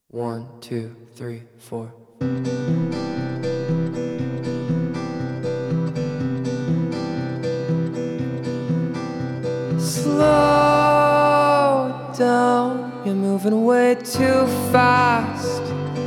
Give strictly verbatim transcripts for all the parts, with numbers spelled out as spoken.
One, two, three, four. Slow down, you're moving way too fast.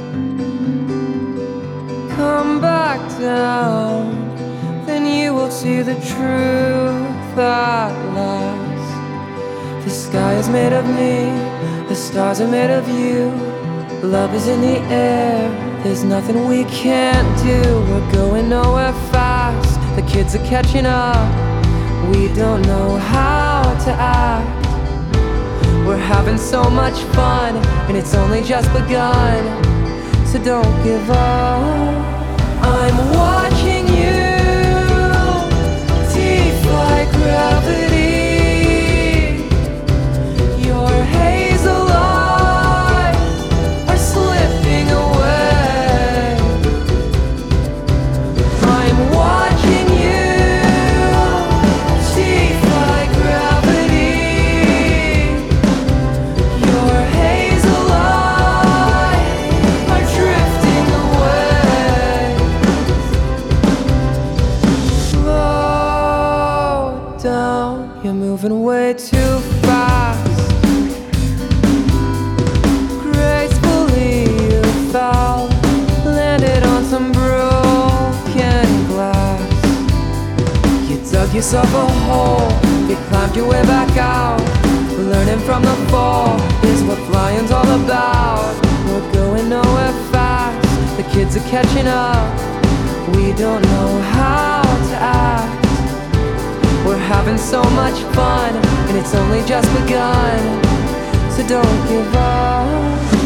Come back down, then you will see the truth at last. The sky is made of me, the stars are made of you. Love is in the air, there's nothing we can't do. We're going nowhere fast, the kids are catching up. We don't know how to act. We're having so much fun, and it's only just begun. So don't give up. I'm watching you defy gravity. Your hazel eyes are slipping away. I'm watching you defy gravity. Your hazel eyes are drifting away. Slow down, you're moving way too fast. Gracefully you fell, landed on some broken glass. You dug yourself a hole, you climbed your way back out. Learning from the fall is what flying's all about. We're going nowhere fast, the kids are catching up. We don't know how to act. We're having so much fun, and it's only just begun. So don't give up.